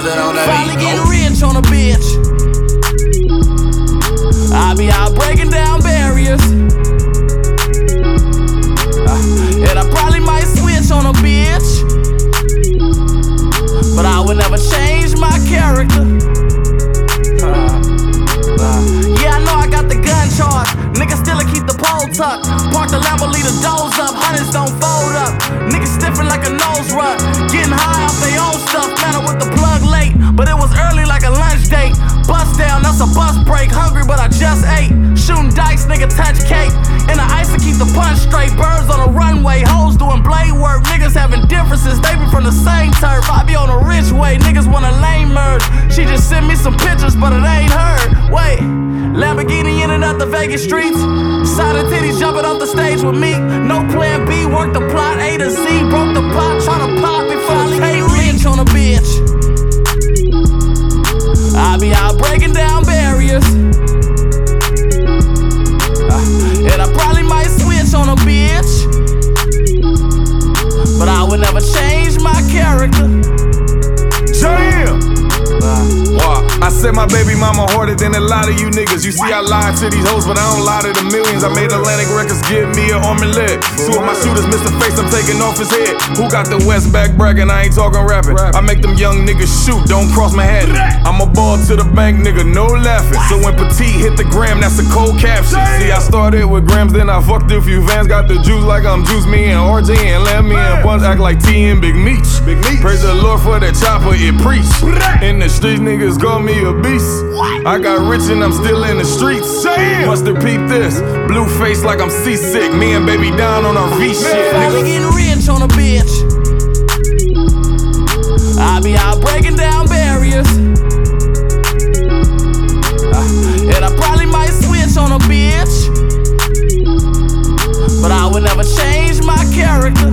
it on that Finally beat. getting rich on a bitch. I be out breaking down barriers. And I probably might switch on a bitch, but I would never change my character. Yeah, I know I got the gun charge. Niggas still keep the pole tucked. Park the Lambo, leave the doors up. Hundreds don't fold up. Niggas stiffin' like a nose rub. Getting high off their own stuff. Matter with the plug late, but it was early like a lunch date. Bust down, that's a bus break. Hungry, but I just ate. Shooting dice, nigga touch cake. And the ice to keep the punch straight. Birds on the runway, hoes doing blade work. Niggas having differences, they be from the same turf. I be on a rich way, niggas want a lame merge. She just sent me some pictures, but it ain't her. Wait, Lamborghini in and out the Vegas streets. Side of titties jumping off the stage with me. No plan B, work the plot A to Z. Broke the pot, tryna pop it, finally get rich on a bitch. I be out breaking down barriers. And I probably might switch on a bitch, but I would never change my character. Damn! Wow. I said my baby mama harder than a lot of you niggas. You see I lie to these hoes, but I don't lie to the millions. I made Atlantic Records give me an arm and leg. Two of my shooters missed the face, I'm taking off his head. Who got the West back bragging? I ain't talking rapping. I make them young niggas shoot, don't cross my head. I'm a ball to the bank, nigga, no laughing. So when Petite hit the gram, that's a cold caption. See, I started with grams, then I fucked a few vans. Got the juice like I'm Juice, me and RJ and Lamb, me and Buns act like T and Big Meech. Praise the Lord for that chopper, it preach. In the streets, niggas call me a beast. I got rich and I'm still in the streets. Must've peeped this, blue face like I'm seasick. Me and baby down on our V shit. Finally getting rich on a bitch. I be out breaking down barriers. And I probably might switch on a bitch, but I would never change my character.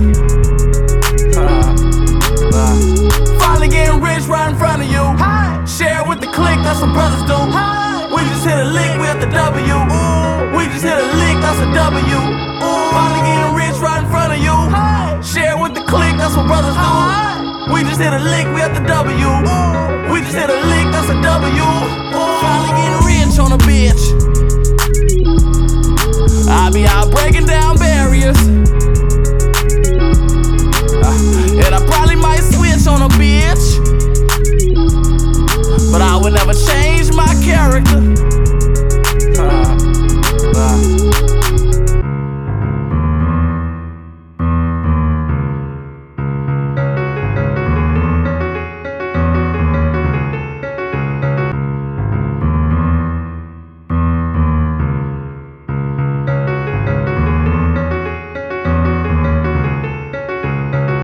Finally getting rich right in front of you. Share with the clique, that's what brothers do. We just hit a lick, we at the W. We just hit a lick, that's a W. Finally getting rich right in front of you. Share with the clique, that's what brothers do. We just hit a lick, we at the W. We just hit a lick, that's a W. Finally getting rich on a bitch. I be out breaking down barriers. And I probably might switch on a bitch, but I would never change my character.